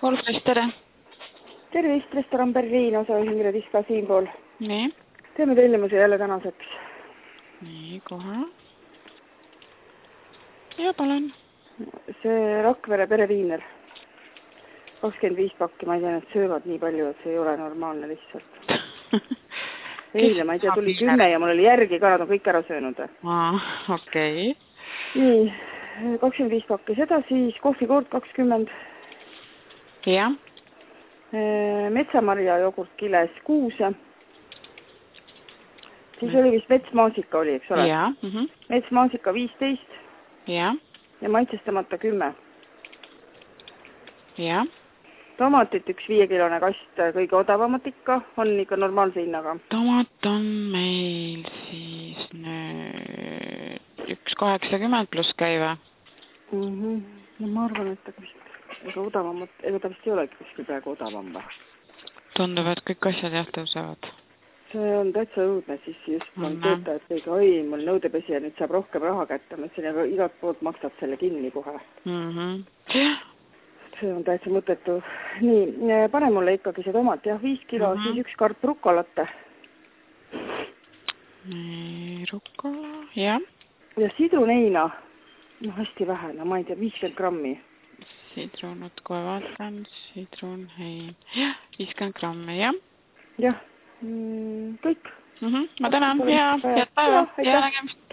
Olfrist, tere! Tervist, restoran Berliin, osaühing Rediska siinpool. Nii. Teeme tellimuse jälle tänaseks. Nii, kohe. Ja, palun. See Rakvere pereviiner. 25 pakki, ma ei tea, et söövad nii palju, et see ei ole normaalne lihtsalt. Eile, ma ei tea, tuli 10 ja mul oli järgi ka, nad on kõik ära söönud. Okei. Nii, 25 pakki seda, siis kohvikoort 20. Jah. Metsamarja jogurt kiles 6. Siis oli vist metsmaasika oli, eks ole? Jah. Metsmaasika 15. Jah. Ja maitsestamata 10. Jah. Tomatit 1 5-kilone kast, kõige odavamat ikka, on ikka normaalse hinnaga. Tomat on meil siis nüüd 1,80 pluss käive. No ma arvan, et ega odavamat, ega ta vist ei olegi kuskil praegu odavam või? Tundub, et kõik asjad jah tõusevad. See on täitsa õudne, siis just on töötajad kõige, oi, mul nõudepesi ja nüüd saab rohkem raha kätte, ma ütlesin, aga igalt poolt maksab selle kinni kohe. See on täitsa mõttetu. Nii, pane mulle ikkagi see tomat, jah, 5 kilo, siis 1 kart rukkolatte. Nii, rukkola, jah. Ja sidruneina, no hästi vähe, no ma ei tea, 50 grammi. Sidrunut kohe vaatan, sidrunhein, jah, 50 grammi, jah. Jah, kõik. Ma tänan, head päeva, hea nägemist.